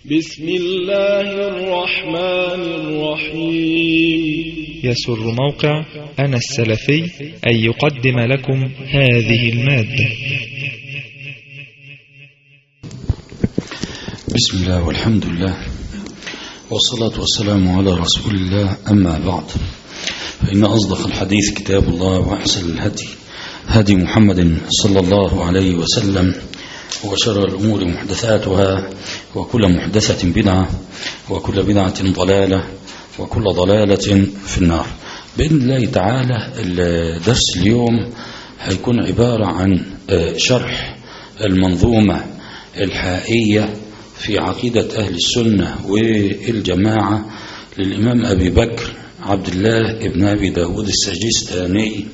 بسم الله الرحمن الرحيم. يسر موقع أنا السلفي أن يقدم لكم هذه المادة. بسم الله والحمد لله والصلاة والسلام على رسول الله، أما بعد، فإن أصدق الحديث كتاب الله، وأحسن الهدي هدي محمد صلى الله عليه وسلم، وشر الأمور محدثاتها، وكل محدثة بدعة، وكل بدعة ضلالة، وكل ضلالة في النار. بإذن الله تعالى الدرس اليوم هيكون عبارة عن شرح المنظومة الحائية في عقيدة أهل السنة والجماعة للإمام أبي بكر عبد الله ابن أبي داود السجستاني،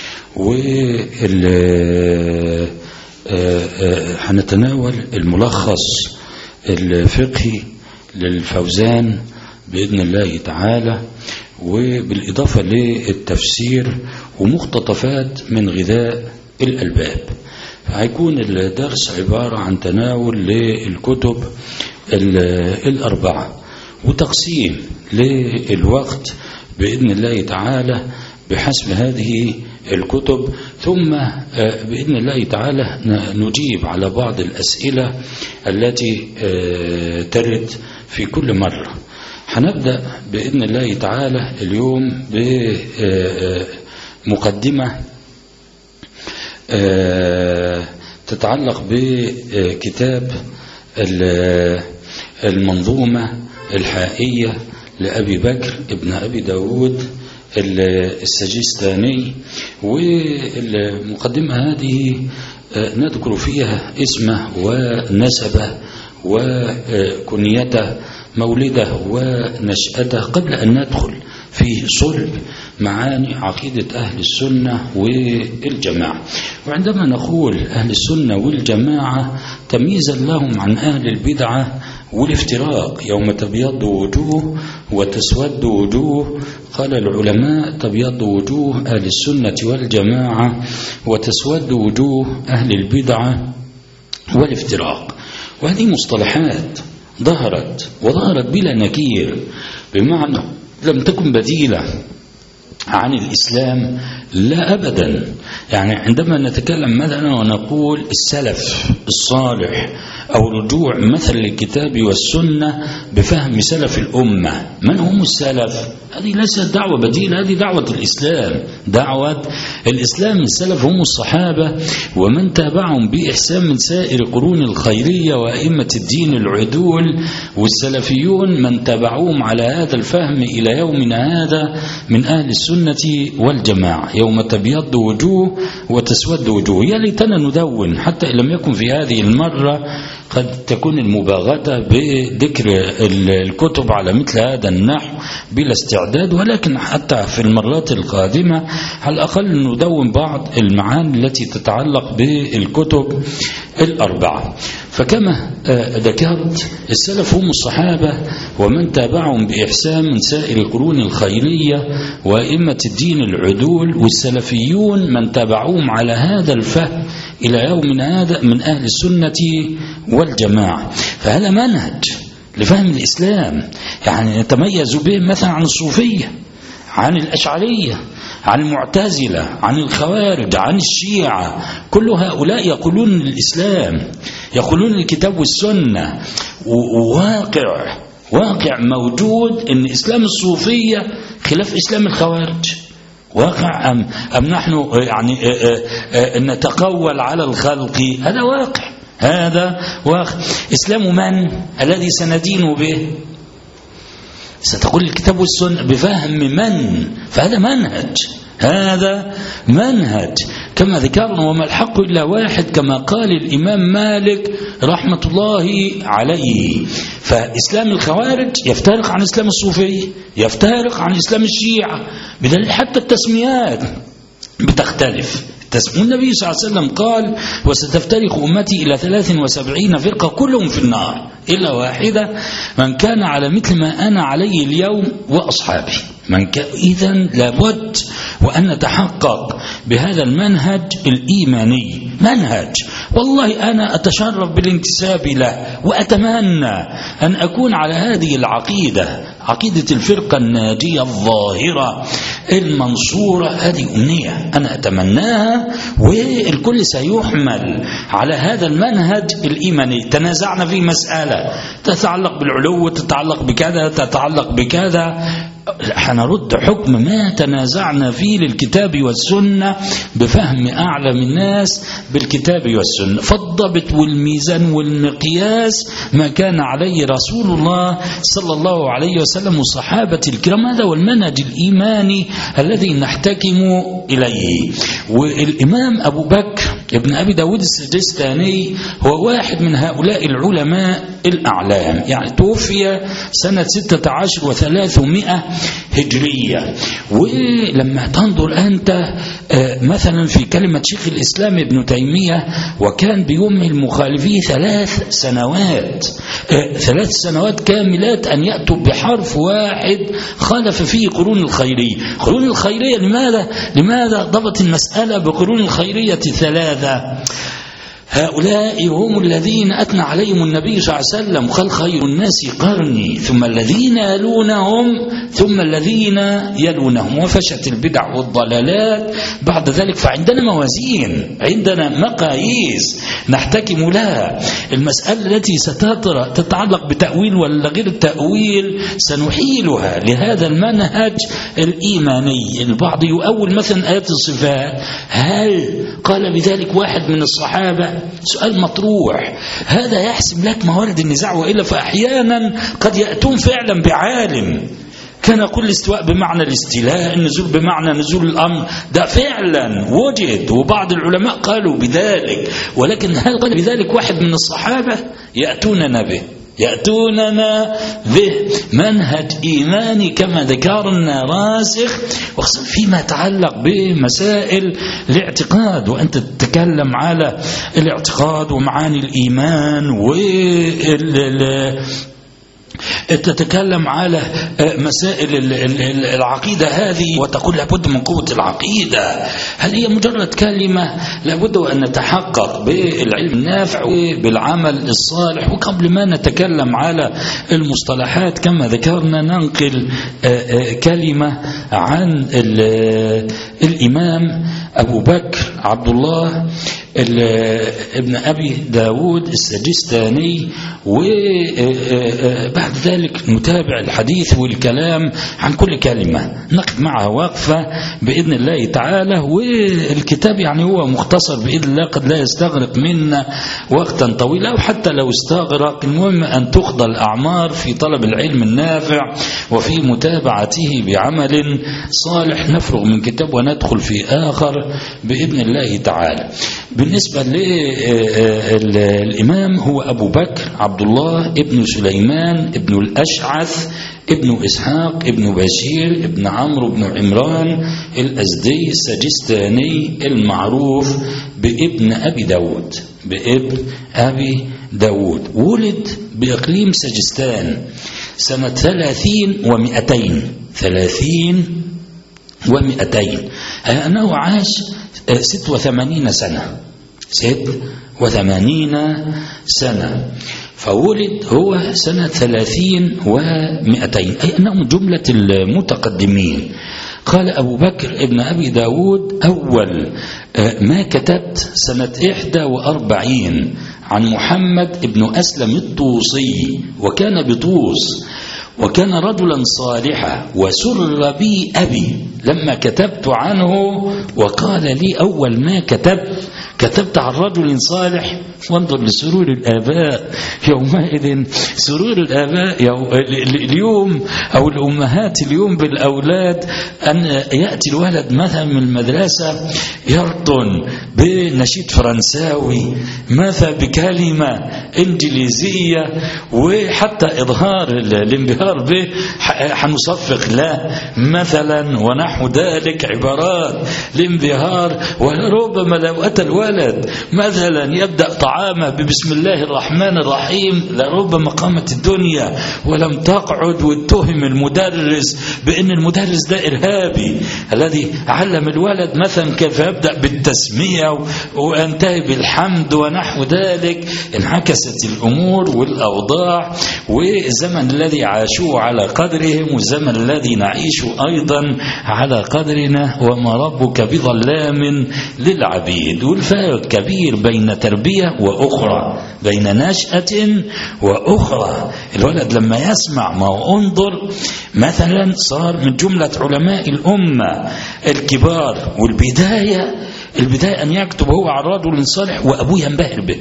هنتناول الملخص الفقهي للفوزان بإذن الله تعالى، وبالإضافة للتفسير ومقتطفات من غذاء الألباب. فهيكون الدرس عبارة عن تناول للكتب الأربعة وتقسيم للوقت بإذن الله تعالى بحسب هذه الكتب، ثم بإذن الله تعالى نجيب على بعض الأسئلة التي ترد في كل مرة. هنبدأ بإذن الله تعالى اليوم بمقدمة تتعلق بكتاب المنظومة الحائية لأبي بكر ابن أبي داود السجستاني. والمقدمة هذه نذكر فيها اسمه ونسبه وكنيته، مولده ونشأته، قبل أن ندخل في صلب معاني عقيدة أهل السنة والجماعة. وعندما نقول أهل السنة والجماعة تمييزا لهم عن أهل البدعة والافتراق، يوم تبيض وجوه وتسود وجوه، قال العلماء تبيض وجوه أهل السنة والجماعة وتسود وجوه أهل البدعة والافتراق. وهذه مصطلحات ظهرت بلا نكير، بمعنى لم تكن بديلة عن الإسلام، لا أبدا. يعني عندما نتكلم مثلا ونقول السلف الصالح أو رجوع مثل الكتاب والسنة بفهم سلف الأمة، من هم السلف؟ هذه ليست دعوة بديلة، هذه دعوة الإسلام. دعوة الإسلام السلف هم الصحابة ومن تابعهم بإحسان من سائر القرون الخيرية وأئمة الدين العدول، والسلفيون من تابعوهم على هذا الفهم إلى يومنا هذا من أهل السنة والجماعة، يوم تبيض وجوه وتسود وجوه. يا ليتنا ندون، حتى إن لم يكن في هذه المرة قد تكون المباغتة بذكر الكتب على مثل هذا النحو بلا استعداد، ولكن حتى في المرات القادمة على الأقل ندون بعض المعاني التي تتعلق بالكتب الأربعة. فكما ذكرت السلف هم الصحابة ومن تابعهم بإحسان من سائر القرون الخيرية وأئمة الدين العدول، والسلفيون من تابعوهم على هذا الفهم إلى يومنا هذا من أهل السنة والجماعة. فهذا منهج لفهم الإسلام، يعني نتميز به مثلا عن الصوفية، عن الأشعرية، عن المعتزلة، عن الخوارج، عن الشيعة. كل هؤلاء يقولون الإسلام، يقولون الكتاب والسنة، واقع موجود إن إسلام الصوفية خلاف إسلام الخوارج. واقع أم نحن يعني نتقول على الخلق؟ هذا واقع، هذا واقع. إسلام من الذي سندين به؟ ستقول الكتاب والسنة بفهم من؟ فهذا منهج، هذا منهج كما ذكرنا، وما الحق إلا واحد، كما قال الإمام مالك رحمة الله عليه. فإسلام الخوارج يفترق عن إسلام الصوفية، يفترق عن إسلام الشيعة، بدليل حتى التسميات بتختلف. النبي صلى الله عليه وسلم قال: وستفترق أمتي إلى 73 فرقة كلهم في النار إلا واحدة من كان على مثل ما أنا عليه اليوم وأصحابي. إذن لابد وأن نتحقق بهذا المنهج الإيماني منهج والله أنا أتشرف بالانتساب له، وأتمنى أن أكون على هذه العقيدة، عقيدة الفرقة الناجية الظاهرة المنصورة. هذه أمنية أنا أتمناها، والكل سيحمل على هذا المنهج الإيماني. تنازعنا في مسألة تتعلق بالعلو، تتعلق بكذا، تتعلق بكذا، حنرد حكم ما تنازعنا فيه للكتاب والسنة بفهم أعلم الناس بالكتاب والسنة. فالضبط والميزان والمقياس ما كان عليه رسول الله صلى الله عليه وسلم والصحابة الكرام، هذا هو المنهج الإيماني الذي نحتكم إليه. والإمام أبو بكر ابن أبي داود السجستاني هو واحد من هؤلاء العلماء الأعلام، يعني توفي سنة 16 و300 هجرية. ولما تنظر أنت مثلا في كلمة شيخ الإسلام ابن تيمية، وكان بيمهل المخالفين 3 سنوات، 3 سنوات كاملات أن يأتوا بحرف واحد خالف فيه قرون الخيرية. قرون الخيرية لماذا ضبط المسألة بقرون الخيرية 3؟ هؤلاء هم الذين أثنى عليهم النبي صلى الله عليه وسلم، قال خير الناس قرني ثم الذين يلونهم ثم الذين يلونهم، وفشت البدع والضلالات بعد ذلك. فعندنا موازين، عندنا مقاييس نحتكم لها. المسألة التي ستتعلق بتأويل ولا غير التأويل سنحيلها لهذا المنهج الإيماني. البعض يؤول مثلا آيات الصفات، هل قال بذلك واحد من الصحابة؟ سؤال مطروح، هذا يحسم لك موارد النزاع، وإلا فأحيانا قد يأتون فعلا بعالم كان يقول الاستواء بمعنى الاستيلاء، النزول بمعنى نزول الأمر، ده فعلا وجد وبعض العلماء قالوا بذلك، ولكن هل قال بذلك واحد من الصحابة؟ يأتوننا به منهج إيماني كما ذكرنا راسخ، وخصوصا فيما يتعلق بمسائل الاعتقاد. وأنت تتكلم على الاعتقاد ومعاني الإيمان تتكلم على مسائل العقيدة هذه، وتقول لابد من قوة العقيدة. هل هي مجرد كلمة؟ لابد أن نتحقق بالعلم النافع وبالعمل الصالح. وقبل ما نتكلم على المصطلحات كما ذكرنا، ننقل كلمة عن الإمام أبو بكر عبد الله ابن أبي داود السجستاني، وبعد ذلك نتابع الحديث والكلام عن كل كلمة، نقف معها وقفة بإذن الله تعالى. والكتاب يعني هو مختصر بإذن الله، قد لا يستغرق منا وقتا طويلا، وحتى لو استغرق المهم أن تخضى الأعمار في طلب العلم النافع وفي متابعته بعمل صالح. نفرغ من كتاب وندخل في آخر بإذن الله تعالى. بالنسبة للإمام هو أبو بكر عبد الله ابن سليمان ابن الأشعث ابن إسحاق ابن بشير ابن عمرو ابن عمران الأزدي السجستاني المعروف بابن أبي داود. ولد بإقليم سجستان سنة 30 و200، أنه عاش 86 سنة، 86 سنة، فولد هو سنة 30 و200، أي أنه من جملة المتقدمين. قال أبو بكر ابن أبي داود: أول ما كتبت سنة 41 عن محمد ابن أسلم الطوسي، وكان بطوس، وكان رجلا صالحا، وسر بي أبي لما كتبت عنه، وقال لي: أول ما كتبت عن رجل صالح. وانظر لسرور الآباء يومئذ، سرور الآباء اليوم أو الأمهات اليوم بالأولاد، أن يأتي الولد مثلا من المدرسة يرطن بنشيد فرنساوي، مثلا بكلمة إنجليزية، وحتى إظهار الانبهار به حنصفق له مثلا ونحو ذلك، عبارات الانبهار. وربما لو أتى الولد الولد مثلا يبدأ طعامه ببسم الله الرحمن الرحيم لربما قامت الدنيا ولم تقعد واتهم المدرس بأن المدرس ده إرهابي الذي علم الولد مثلا كيف يبدأ بالتسمية وينتهي بالحمد ونحو ذلك. انعكست الأمور والأوضاع والزمن الذي عاشوه على قدرهم والزمن الذي نعيشه أيضا على قدرنا، وما ربك بظلام للعبيد. والفارق كبير بين تربية وأخرى، بين نشأة وأخرى. الولد لما يسمع ما انظر مثلا صار من جملة علماء الأمة الكبار، والبداية أن يكتب هو عن رجل صالح وأبوه ينبهر به،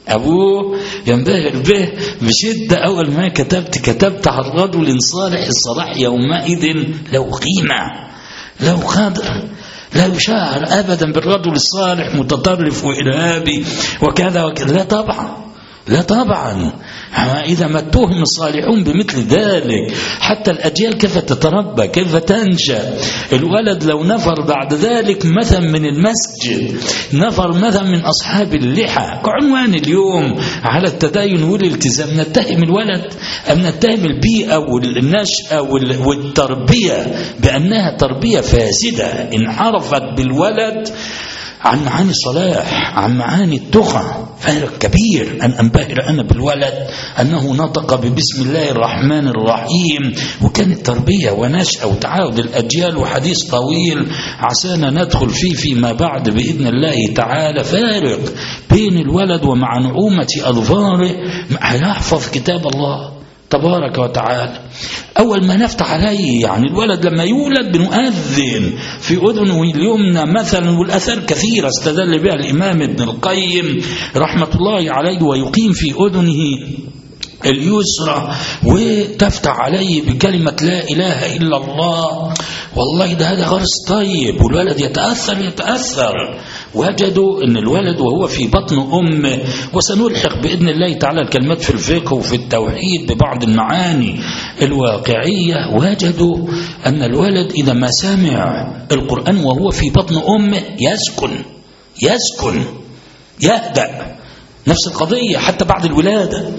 أبوه ينبهر به بشدة. أول ما كتبت عن رجل صالح، الصلاح يومئذ له قيمة، له قدر، لا يشاعر أبدا بالرجل الصالح متطرف وإرهابي وكذا وكذا. لا طبعا، لا طبعا. إذا ما اتهم الصالحون بمثل ذلك حتى الأجيال كيف تتربى، كيف تنشأ. الولد لو نفر بعد ذلك مثلا من المسجد، نفر مثلا من أصحاب اللحى كعنوان اليوم على التدين والالتزام، نتهم الولد أم نتهم البيئة والنشأة والتربية بأنها تربية فاسدة انحرفت بالولد عن معاني الصلاح، عن معاني التقى. فارق كبير أن أنبهر أنا بالولد أنه نطق ببسم الله الرحمن الرحيم، وكانت تربية ونشأة وتعاود الأجيال وحديث طويل عسانا ندخل فيه فيما بعد بإذن الله تعالى. فارق بين الولد ومع نعومة أظفاره هيحفظ كتاب الله تبارك وتعالى. أول ما نفتح عليه يعني الولد لما يولد بنؤذن في أذنه اليمنى مثلا، والأثر كثيرة استدل بها الإمام ابن القيم رحمة الله عليه، ويقيم في أذنه اليسرى وتفتح عليه بكلمة لا إله إلا الله. والله ده هذا غرس طيب، والولد يتأثر. وجدوا أن الولد وهو في بطن أمه، وسنلحق بإذن الله تعالى الكلمات في الفقه وفي التوحيد ببعض المعاني الواقعية، وجدوا أن الولد إذا ما سمع القرآن وهو في بطن أمه يسكن يهدأ. نفس القضية حتى بعد الولادة،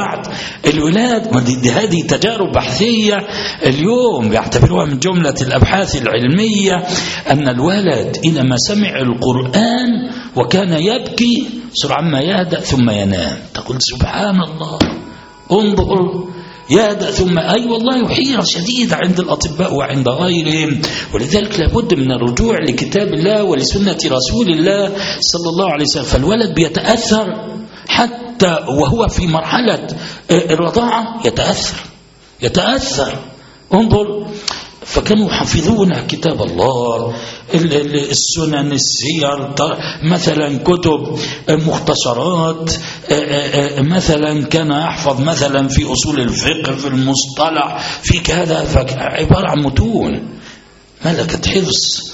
هذه تجارب بحثية اليوم يعتبروها من جملة الأبحاث العلمية، أن الولد إذا ما سمع القرآن وكان يبكي سرعان ما يهدأ ثم ينام. تقول سبحان الله، انظر، يهدأ ثم والله حيرة شديدة عند الأطباء وعند غيرهم. ولذلك لابد من الرجوع لكتاب الله ولسنة رسول الله صلى الله عليه وسلم. فالولد بيتأثر حتى وهو في مرحلة الرضاعة، يتأثر. انظر، فكانوا يحفظون كتاب الله، السنن، السير، مثلا كتب مختصرات، مثلا كان يحفظ مثلا في أصول الفقه، في المصطلح، في كذا، فعبارة عن متون ملكة حفظ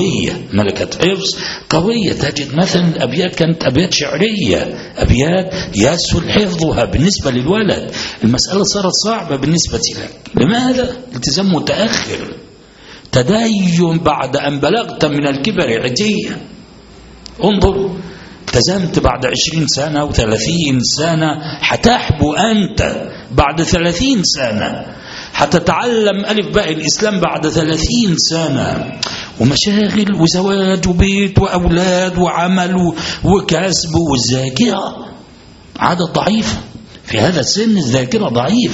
قوية. تجد مثلا الأبيات كانت أبيات شعرية، أبيات يسهل حفظها بالنسبة للولد. المسألة صارت صعبة بالنسبة لك. لماذا؟ التزام متأخر، تدين بعد أن بلغت من الكبر عتية. انظر، التزمت بعد 20 سنة و30 سنة، هتحبو أنت بعد 30 سنة، هتتعلم ألف باء الإسلام بعد 30 سنة، ومشاغل وزواج وبيت وأولاد وعمل وكسب، والذاكرة عادة ضعيفة في هذا السن، الذاكرة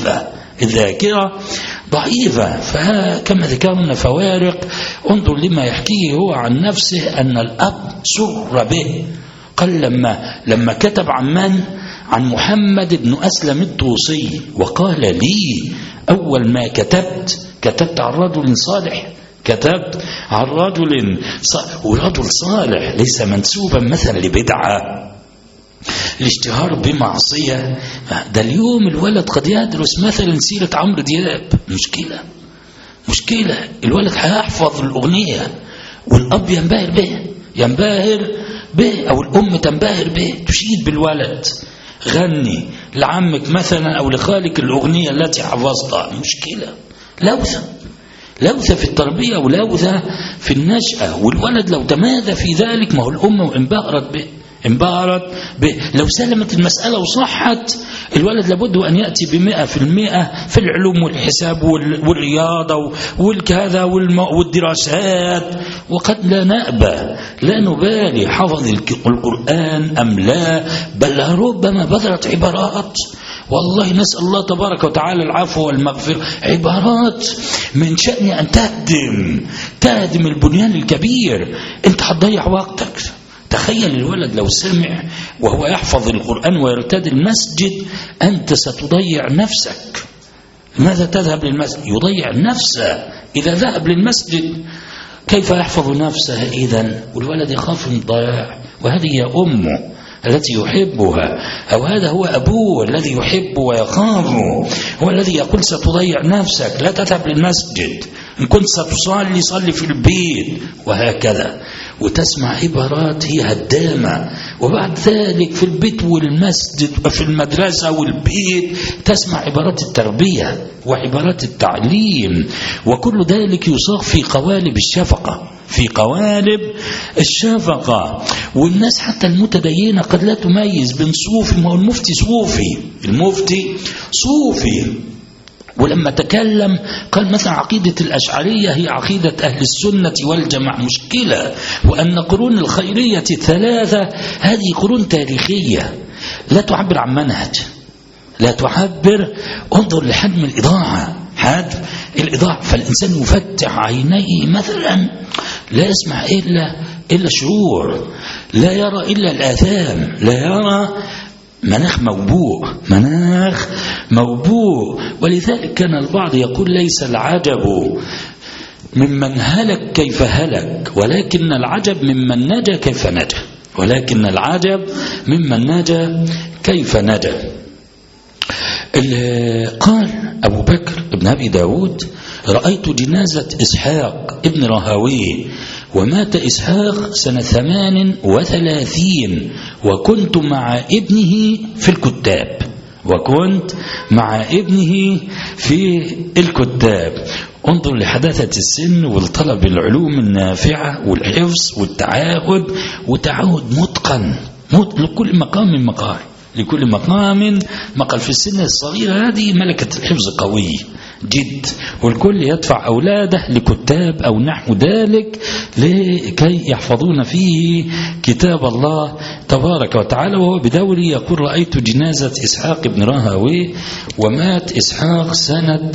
ضعيفة. فكما ذكرنا فوارق. انظر لما يحكيه هو عن نفسه أن الأب سر به. قال لما كتب عن محمد بن أسلم الطوسي، وقال لي أول ما كتبت عن رجل صالح، كتبت عن رجل ورجل صالح ليس منسوبا مثلا لبدعة، الاشتهار بمعصية. ده اليوم الولد قد يدرس مثلا سيرة عمرو دياب، مشكلة. الولد هيحفظ الأغنية والأب ينبهر به أو الأم تنبهر به، تشيد بالولد، غني لعمك مثلا أو لخالك الأغنية التي حفظتها. مشكلة، لوثة في التربية ولوثة في النشأة. والولد لو تمادى في ذلك، ما هو الأم انبهرت به انبهرت لو سلمت المسألة وصحت الولد لابد أن يأتي ب100% في العلوم والحساب والرياضة والكذا والدراسات. وقد لا نأبى، لا نبالي حفظ القرآن أم لا، بل ربما بذلت عبارات والله نسأل الله تبارك وتعالى العفو والمغفرة، عبارات من شأن أن تهدم البنيان الكبير. أنت هتضيع وقتك. تخيل الولد لو سمع وهو يحفظ القرآن ويرتدي المسجد، أنت ستضيع نفسك. ماذا تذهب للمسجد؟ يضيع نفسه إذا ذهب للمسجد. كيف يحفظ نفسه إذن؟ والولد يخاف من الضياع، وهذه هي أمه التي يحبها، أو هذا هو أبوه الذي يحب ويخافه، هو الذي يقول ستضيع نفسك، لا تذهب للمسجد، إن كنت ستصلي صلي في البيت، وهكذا. وتسمع عبارات هي هدامة. وبعد ذلك في البيت والمسجد وفي المدرسة والبيت تسمع عبارات التربية وعبارات التعليم، وكل ذلك يصاغ في قوالب الشفقة، في قوالب الشفقة. والناس حتى المتدينة قد لا تميز بين صوفي، ما هو المفتي صوفي. ولما تكلم قال مثلا عقيدة الأشعرية هي عقيدة أهل السنة والجماعة، مشكلة، وأن قرون الخيرية الثلاثة هذه قرون تاريخية لا تعبر عن منهج، لا تعبر. انظر لحجم الإضاعة، فالإنسان يفتح عينيه مثلا لا يسمع إلا شعور، لا يرى إلا الآثام، لا يرى مناخ موبوء. ولذلك كان البعض يقول ليس العجب ممن هلك كيف هلك، ولكن العجب ممن نجا كيف نجا. قال أبو بكر ابن أبي داود: رأيت جنازة إسحاق ابن راهويه، ومات إسحاق سنة 38، وكنت مع ابنه في الكتاب. انظر لحداثة السن والطلب العلوم النافعة والحفظ والتعاهد متقن لكل مقام مقال. في السن الصغيرة هذه ملكة الحفظ قوي جد، والكل يدفع أولاده لكتاب أو نحو ذلك لكي يحفظون فيه كتاب الله تبارك وتعالى. وهو بدوره يقول: رأيت جنازة إسحاق بن راهويه، ومات إسحاق سنة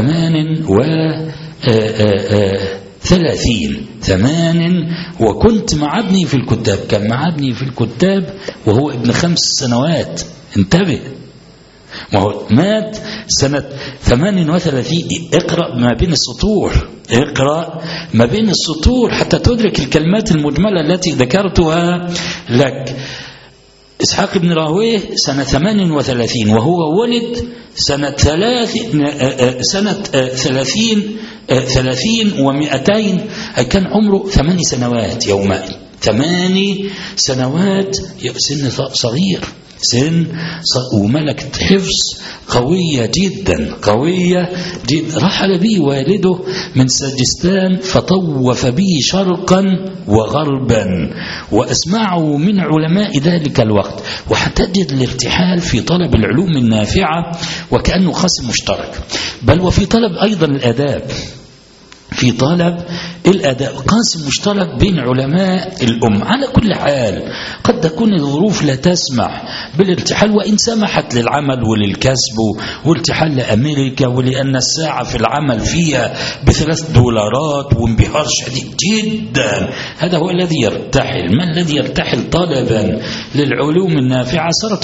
38، وكنت مع ابني في الكتاب. كان مع ابني في الكتاب وهو ابن 5 سنوات. انتبه، وهو مات سنة 38. اقرأ ما بين السطور حتى تدرك الكلمات المجملة التي ذكرتها لك. إسحاق بن راهويه سنة 38، وهو ولد سنة 30 و200، كان عمره 8 سنوات يومئذ. 8 سنوات، سن صغير، وملكة حفظ قوية جدا. رحل به والده من سجستان فطوف به شرقا وغربا، وأسمعه من علماء ذلك الوقت. وحتجد الارتحال في طلب العلوم النافعة وكأنه قاسم مشترك، بل وفي طلب أيضا الآداب، قاسم مشترك بين علماء الأمة. على كل حال قد تكون الظروف لا تسمح بالارتحال، وإن سمحت للعمل وللكسب والارتحال لأمريكا، ولأن الساعة في العمل فيها $3 وانبهار شديد جدا، هذا هو الذي يرتحل. ما الذي يرتحل طلبا للعلوم النافعة؟ صارت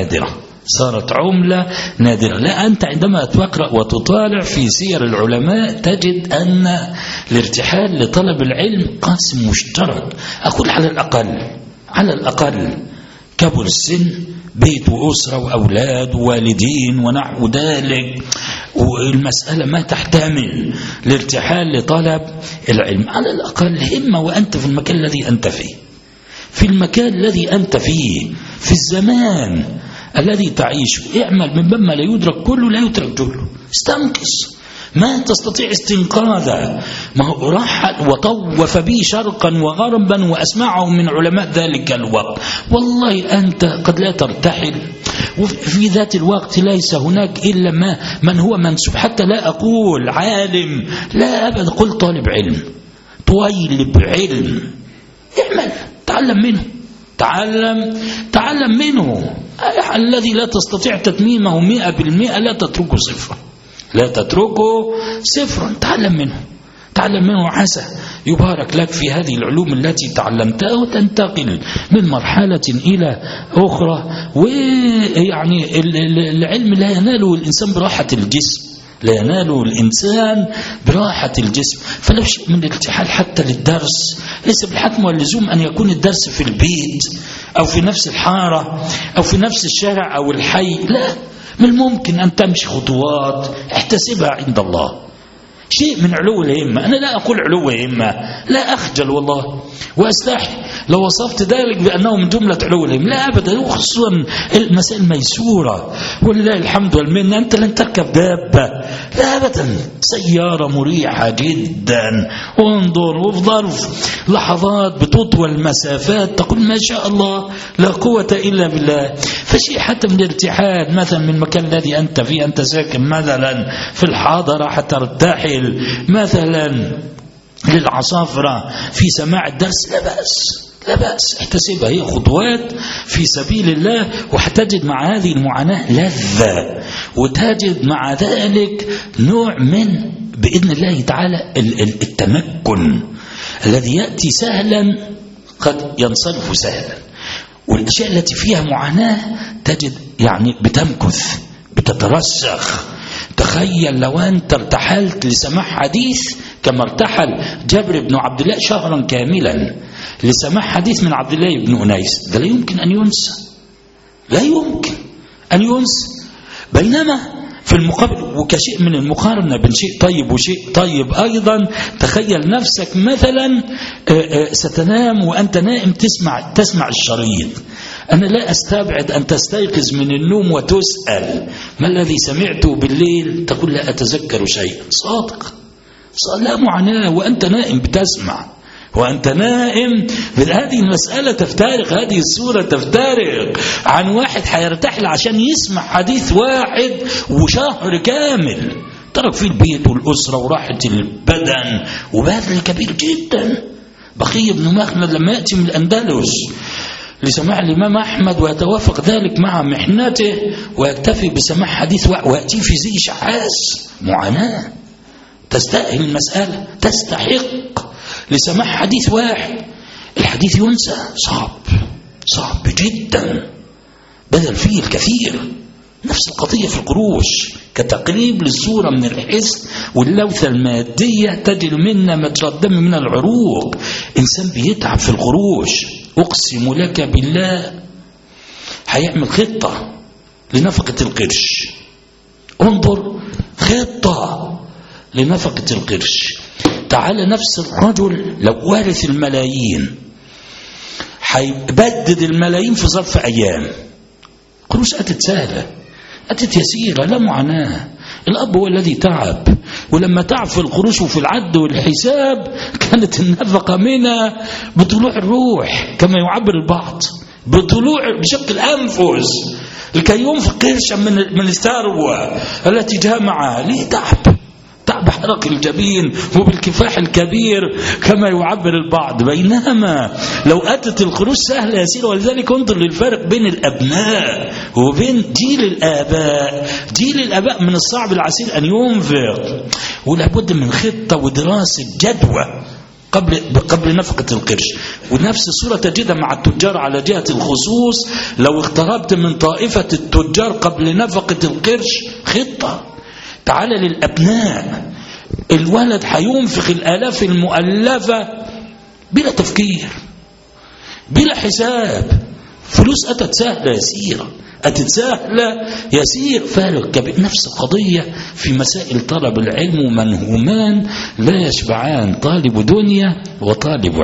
عملة نادرة. لا، أنت عندما تقرأ وتطالع في سير العلماء تجد أن الارتحال لطلب العلم قاسم مشترك. أقول على الأقل كبر السن، بيت وأسرة وأولاد ووالدين ونحو ذلك، والمسألة ما تحتمل الارتحال لطلب العلم. على الأقل همة وأنت في المكان الذي أنت فيه، في الزمان الذي تعيش. اعمل من بما لا يدرك كله لا يترك جله. استنقص ما تستطيع استنقاذه. ما هو رحل وطوف بي شرقا وغربا وأسمعه من علماء ذلك الوقت. والله أنت قد لا ترتحل، وفي ذات الوقت ليس هناك إلا من هو منسوب، حتى لا أقول عالم، لا أبدا، قل طالب علم، طويلب علم، اعمل، تعلم منه، تعلم منه. الذي لا تستطيع تتميمه 100% لا تتركه صفرا، تعلم منه عسى يبارك لك في هذه العلوم التي تعلمتها، وتنتقل من مرحلة إلى أخرى. ويعني العلم لا يناله الإنسان براحة الجسم، لا يناله الإنسان براحة الجسم. فلو شيء من الارتحال حتى للدرس، ليس بالحتم واللزوم أن يكون الدرس في البيت أو في نفس الحارة أو في نفس الشارع أو الحي، لا، من الممكن أن تمشي خطوات احتسبها عند الله، شيء من علو الهمة. أنا لا أقول علو همة، لا أخجل والله وأستحي لو وصفت ذلك بأنه من جملة علو الهمة، لا أبدا، وخصوصا المسائل ميسورة ولله الحمد والمنة. أنت لن تركب دابة، لا أبدا، سيارة مريحة جدا، وانظر وفي ظرف لحظات بتطول المسافات تقول ما شاء الله لا قوة إلا بالله. فشيء حتى من الارتحال مثلا من المكان الذي أنت فيه، أنت ساكن مثلا في الحاضرة حتى ترتحل مثلا للعصافرة في سماع الدرس، لا بأس، احتسبها، هي خطوات في سبيل الله، وحتجد مع هذه المعاناة لذة، وتجد مع ذلك نوع من بإذن الله تعالى التمكن الذي يأتي سهلا قد ينصرف سهلا. والأشياء التي فيها معاناة تجد يعني بتمكث، بتترسخ. تخيل لو أنت ارتحلت لسماع حديث كما ارتحل جابر بن عبد الله شهرا كاملا لسماع حديث من عبد الله بن أنيس، ده لا يمكن أن ينسى، بينما في المقابل وكشيء من المقارنة بين شيء طيب وشيء طيب أيضا، تخيل نفسك مثلا ستنام وأنت نائم تسمع الشريط. أنا لا أستبعد أن تستيقظ من النوم وتسأل ما الذي سمعته بالليل، تقول لا أتذكر شيئا. صادق، لا معاناة وأنت نائم بتسمع، وأنت نائم. هذه المسألة تفترق، هذه السورة تفترق عن واحد حيرتحل عشان يسمع حديث واحد وشهر كامل ترك فيه البيت والأسرة وراحة البدن وبذل كبير جدا. بقي بن مخلد لما يأتي من الأندلس لسماع الإمام أحمد ويتوافق ذلك مع محنته ويكتفي بسماع حديث ويأتي في زي شحاس، معاناة تستأهل المسألة، تستحق لسماع حديث واحد. الحديث ينسى، صعب جدا، بدل فيه الكثير. نفس القضية في القروش، كتقريب للصورة من الحس واللوثة المادية تجد منا مجرى الدم من العروق. إنسان بيتعب في القروش، أقسم لك بالله هيعمل خطة لنفقة القرش. انظر، خطة لنفقة القرش. تعال نفس الرجل لو وارث الملايين هيبدد الملايين في ظرف أيام. قروش أتت سهلة، أتت يسيرة، لا معاناة. الأب هو الذي تعب، ولما تعب في القروش وفي العد والحساب كانت النفقة منها بطلوع الروح كما يعبر البعض، بطلوع بشكل أنفس لكي ينفق قرشا من الثروة التي جمعها. ليه تعب حرق الجبين وبالكفاح الكبير كما يعبر البعض. بينما لو أتت القروش سهلة يسيرة. ولذلك انظر للفرق بين الأبناء وبين جيل الآباء من الصعب العسير أن ينفق، ولابد من خطة ودراسة جدوى قبل نفقة القرش. ونفس الصورة تجدها مع التجار على جهة الخصوص. لو اقتربت من طائفة التجار قبل نفقة القرش، خطة. تعال للأبناء، الولد حينفق الآلاف المؤلفة بلا تفكير بلا حساب. فلوس أتت سهلة يسير، فارق كبير. نفس القضية في مسائل طلب العلم، ومنهومان لا يشبعان، طالب دنيا وطالب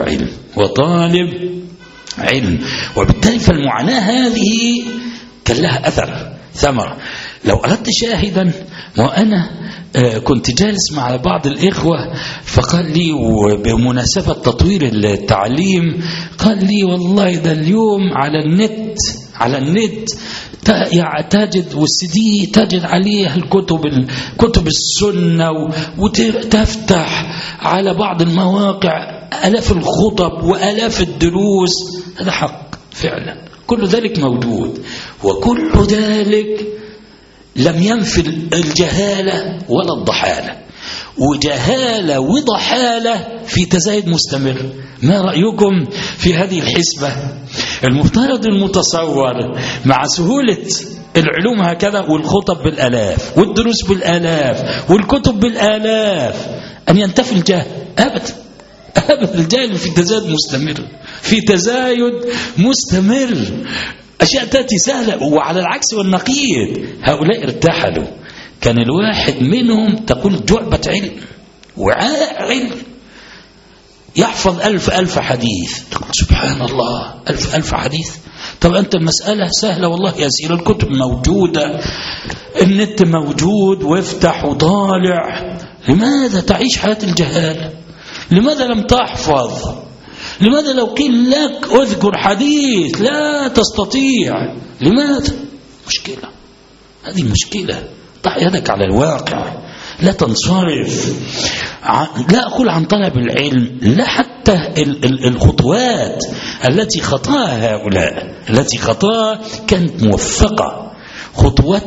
علم. وبالتالي فالمعاناة هذه كان لها أثر ثمرة. لو أردت شاهدا، وأنا كنت جالس مع بعض الإخوة فقال لي، وبمناسبة تطوير التعليم، قال لي والله ده اليوم على النت تجد والسي تجد عليه كتب السنة، وتفتح على بعض المواقع آلاف الخطب وآلاف الدروس. هذا حق فعلا، كل ذلك موجود، وكل ذلك لم ينفي الجهالة ولا الضحالة، وجهالة وضحالة في تزايد مستمر. ما رأيكم في هذه الحسبة؟ المفترض المتصور مع سهولة العلوم هكذا، والخطب بالآلاف والدروس بالآلاف والكتب بالآلاف، أن ينتفي الجهل؟ أبدا. الجهل في تزايد مستمر. أشياء تأتي سهلة، وعلى العكس والنقيض هؤلاء ارتحلوا. كان الواحد منهم تقول جعبة علم وعاء علم، يحفظ ألف حديث. تقول سبحان الله، ألف حديث. طب أنت المسألة سهلة والله يسير، الكتب موجودة، النت موجود، وافتح وطالع. لماذا تعيش حياة الجهال؟ لماذا لم تحفظ؟ لماذا لو قيل لك اذكر حديث لا تستطيع؟ لماذا؟ مشكلة، هذه مشكلة. ضع يدك على الواقع، لا تنصرف. لا أقول عن طلب العلم، لا، حتى الخطوات التي خطاها هؤلاء، التي خطاها كانت موفقة، خطوات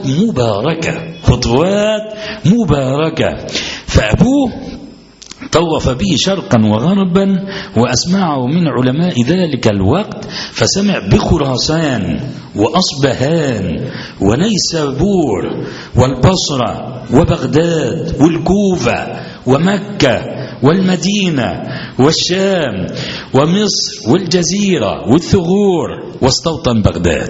مباركة. فأبوه طوف به شرقا وغربا، وأسمعه من علماء ذلك الوقت، فسمع بخراسان وأصبهان ونيسابور والبصرة وبغداد والكوفة ومكة والمدينة والشام ومصر والجزيرة والثغور، واستوطن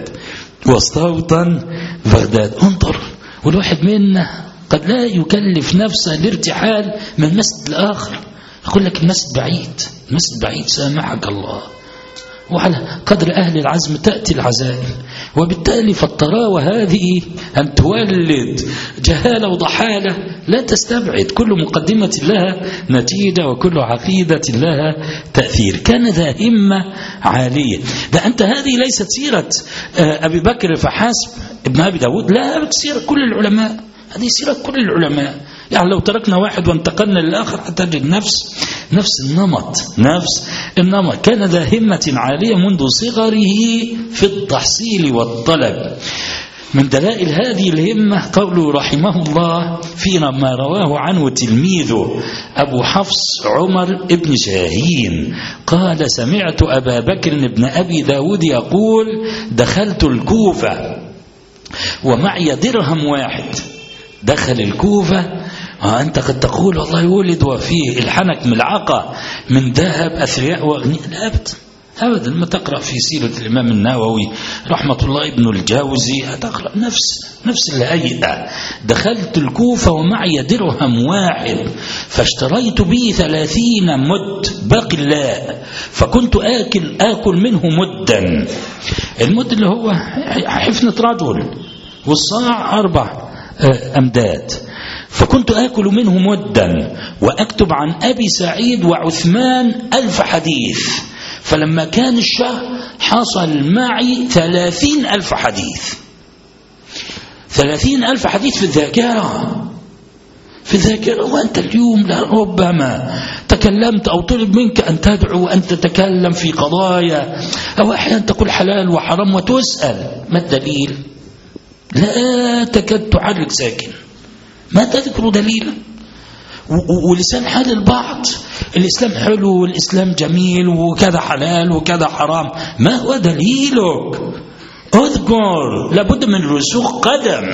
بغداد. انظر، والواحد منا قد لا يكلف نفسه الارتحال من مسجد الآخر، يقول لك المسجد بعيد، سامحك الله. وعلى قدر أهل العزم تأتي العزائم، وبالتالي فالطراوة هذه أن تولد جهالة وضحالة لا تستبعد. كل مقدمة لها نتيجة، وكل عقيدة لها تأثير. كان ذا همة عالية. ده أنت هذه ليست سيرة أبي بكر فحسب ابن أبي داود، لا، سيرة كل العلماء. هذه سيرة كل العلماء. يعني لو تركنا واحد وانتقلنا للآخر هتجد نفس النمط. كان ذا همة عالية منذ صغره في التحصيل والطلب. من دلائل هذه الهمة قوله رحمه الله فيما رواه عنه تلميذه أبو حفص عمر ابن شاهين قال: سمعت أبا بكر بن أبي داود يقول: دخلت الكوفة ومعي درهم واحد. دخل الكوفة، أنت قد تقول والله ولد وفيه الحنك ملعقة من ذهب، أثرياء وأغنياء. أبدا ما تقرأ في سيرة الإمام النووي رحمة الله ابن الجوزي هتقرأ نفس الهيئة. دخلت الكوفة ومعي درهم واحد، فاشتريت به 30 مد باقلاء، فكنت آكل منه مدا. المد اللي هو حفنة رجل، والصاع 4 أمداد. فكنت آكل منه مدا، وأكتب عن أبي سعيد وعثمان 1000 حديث. فلما كان الشهر حصل معي 30,000 حديث. 30,000 حديث في الذاكرة. وأنت اليوم ربما تكلمت أو طلب منك أن تدعو وأن تتكلم في قضايا، أو أحيانا تقول حلال وحرام وتسأل ما الدليل؟ لا تكاد تحرك ساكن، ما تذكر دليلا. ولسان حال البعض الإسلام حلو والإسلام جميل وكذا حلال وكذا حرام، ما هو دليلك؟ اذكر، لابد من رسوخ قدم.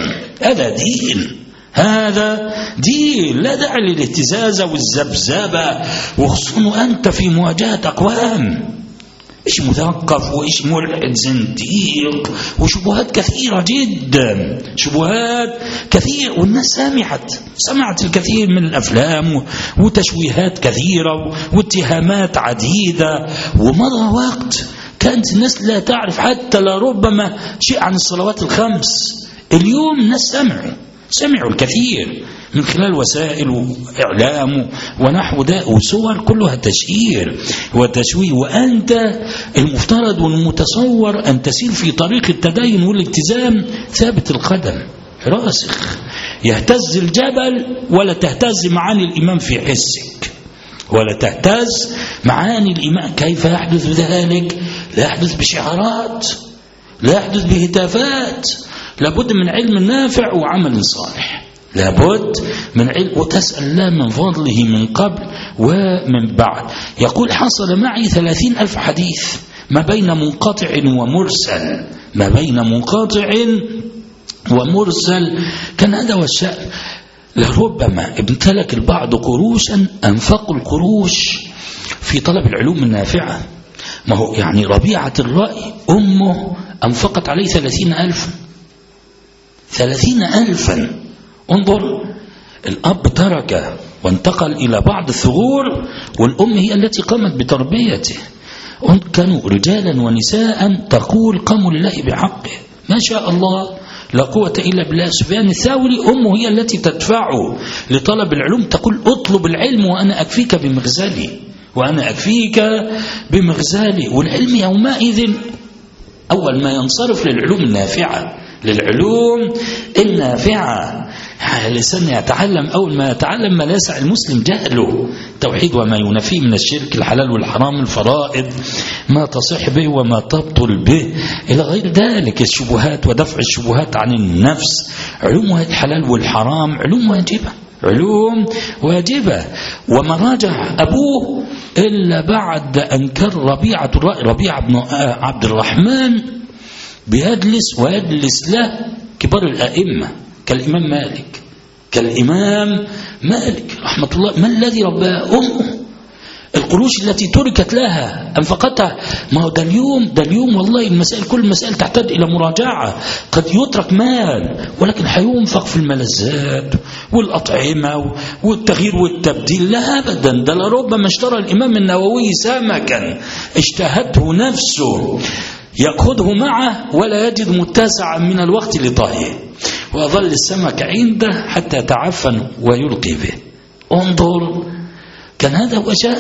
هذا دين لا داعي للاهتزازة والزبزبة، وخصوصا أنت في مواجهة أقوام إيش مثقف وإيش ملحد زنديق، وشبهات كثيرة جدا، شبهات كثيرة. والناس سمعت الكثير من الأفلام وتشويهات كثيرة واتهامات عديدة. ومضى وقت كانت الناس لا تعرف حتى لربما شيء عن الصلوات الخمس. اليوم الناس سمعوا الكثير من خلال وسائل وإعلام ونحو ده وصور كلها تشهير وتشويه، وأنت المفترض والمتصور أن تسير في طريق التدين والالتزام ثابت القدم راسخ، يهتز الجبل ولا تهتز معاني الإمام في حسك، ولا تهتز معاني الإمام. كيف يحدث ذلك؟ لا يحدث بشعارات، لا يحدث بهتافات، لابد من علم نافع وعمل صالح، لابد من علم، وتسأل الله من فضله من قبل ومن بعد. يقول حصل معي 30,000 حديث ما بين منقطع ومرسل، ما بين منقطع ومرسل. كان هذا هو الشأن. لربما امتلك البعض قروشا أنفقوا القروش في طلب العلوم النافعة. ما هو يعني ربيعة الرأي أمه أنفقت عليه 30,000. انظر، الأب ترك وانتقل إلى بعض الثغور، والأم هي التي قامت بتربيته. كانوا رجالا ونساء تقول قاموا لله بحقه، ما شاء الله لا قوة إلا بالله. سفيان الثوري أمه هي التي تدفعه لطلب العلوم، تقول اطلب العلم وأنا أكفيك بمغزلي، وأنا أكفيك بمغزلي. والعلم يومئذ أول ما ينصرف للعلوم النافعة، للعلوم النافعة. لسان يتعلم، أول ما يتعلم ما لا يسع المسلم جهله، توحيد وما ينافيه من الشرك، الحلال والحرام، الفرائض، ما تصح به وما تبطل به إلى غير ذلك، الشبهات ودفع الشبهات عن النفس. علوم الحلال والحرام علوم واجبة، علوم واجبة. وما راجع أبوه إلا بعد أن كان ربيعة الرأي، ربيعة بن عبد الرحمن، بيجلس ويجلس له كبار الأئمة كالإمام مالك رحمة الله. ما الذي رباه؟ أمه. القروش التي تركت لها أنفقتها. ما هو ده اليوم والله المسائل، كل المسائل تحتاج إلى مراجعة. قد يترك مال ولكن حينفق في الملذات والأطعمة والتغيير والتبديل. لا أبدا، ده لربما اشترى الإمام النووي سمكا اشتهته نفسه يأخذه معه ولا يجد متسعا من الوقت لطهيه، وظل السمك عنده حتى تعفن ويلقي به. انظر، كان هذا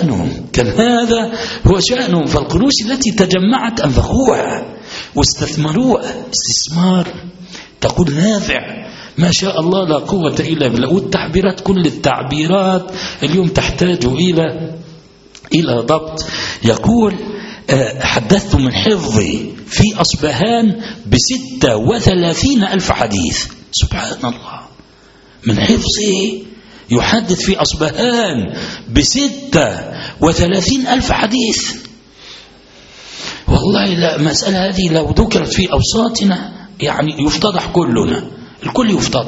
هو شأنهم. فالقروش التي تجمعت أنفقوها واستثمروها استثمار تقول نافع، ما شاء الله لا قوة إلا بالله. والتعبيرات، كل التعبيرات اليوم تحتاج إلى ضبط. يقول حدثت من حفظي في أصبهان 36,000 حديث. سبحان الله، من حفظه يحدث في أصبهان 36,000 حديث. والله لا، مسألة هذه لو ذكرت في أوساطنا يعني يفتضح كلنا، الكل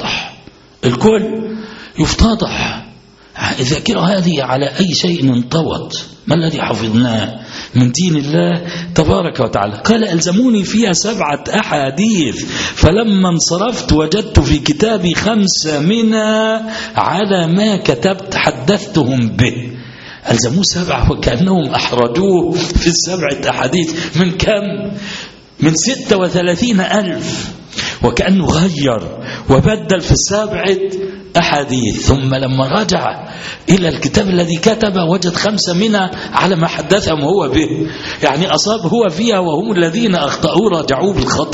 يفتضح. الذاكرة هذه على أي شيء انطوت. ما الذي حفظناه من دين الله تبارك وتعالى؟ قال ألزموني فيها 7 أحاديث، فلما انصرفت وجدت في كتابي 5 منها على ما كتبت حدثتهم به. ألزموه 7 وكأنهم أحرجوه في 7 أحاديث. من كم؟ من 36,000، وكأنه غير وبدل في 7 أحاديث. ثم لما رجع إلى الكتاب الذي كتب وجد 5 منها على ما حدثهم هو به، يعني أصاب هو فيها وهم الذين أخطأوا راجعوه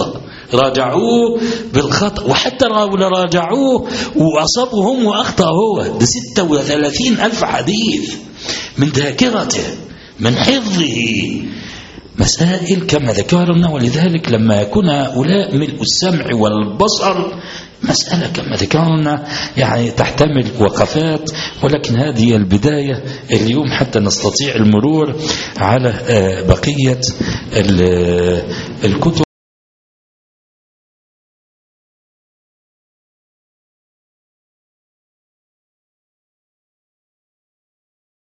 بالخطأ. وحتى راجعوه وأصابوا هم وأخطأ هو. ده 36,000 حديث من ذاكرته، من حفظه. مسائل كما ذكرنا. ولذلك لما يكون هؤلاء ملء السمع والبصر، مسألة كما ذكرنا يعني تحتمل وقفات، ولكن هذه البداية اليوم حتى نستطيع المرور على بقية الكتب.